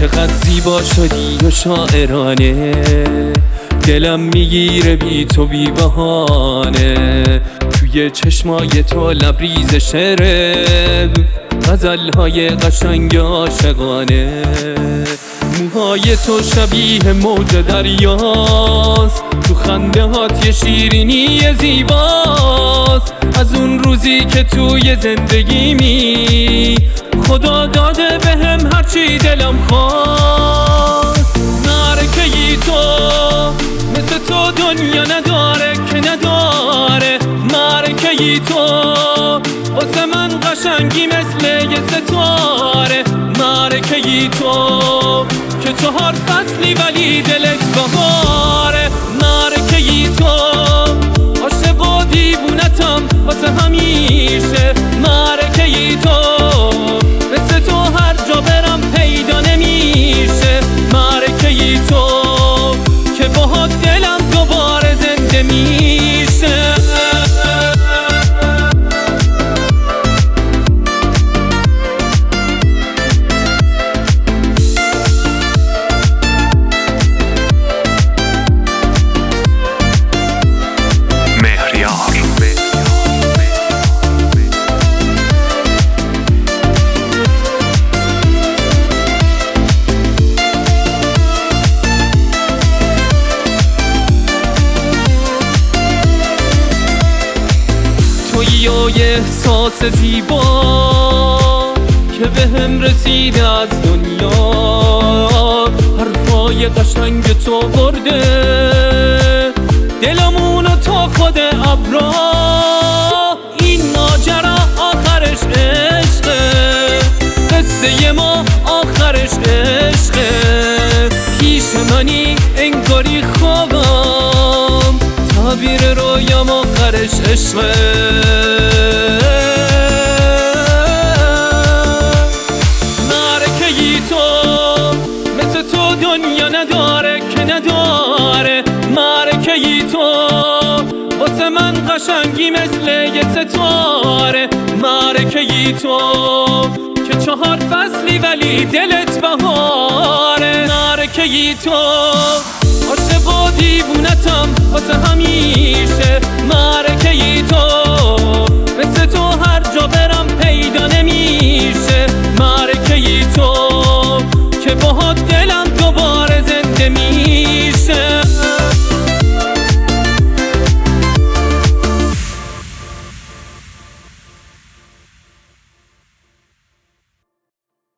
چقدر زیبا شدی و شاعرانه، دلم میگیره بی تو بی بهانه. توی چشمای تو لبریز شعره، غزلهای قشنگ عاشقانه. موهای تو شبیه موج دریاست، تو خنده هات یه شیرینی زیباست. از اون روزی که توی زندگیمی خدا داده بهم هرچی دلم خواست. نرکهی تو مثل تو دنیا نداره که نداره. مرکهی تو واسه من قشنگی مثل یه ستاره. مرکهی تو که 4 فصلی ولی دلت بهاره. مرکهی تو عاشق و دیوونتم واسه همیشه. مرکهی تو مثل تو هر جا برم پیدا نمیشه. مرکهی تو که باهات دلم دوباره زنده میشه. تویی یه احساس زیبا که به هم رسیده از دنیا. حرفای قشنگ تو برده دلمونو تا خود ابرا. این ماجرا آخرش عشقه، قصه ما آخرش عشقه. پیش منی انگاری خوابم، تعبیر رویام آخرش عشقه. مرکهی تو مثل تو دنیا نداره که نداره. مرکهی تو واسه من قشنگی مثل یه ستاره. مرکهی تو که 4 فصلی ولی دلت بهاره. مرکهی تو عاشق و دیوونتم واسه همیشه. مرکهی تو مثل تو هر جا برم پیدا نمیشه. مرکهی تو که باهات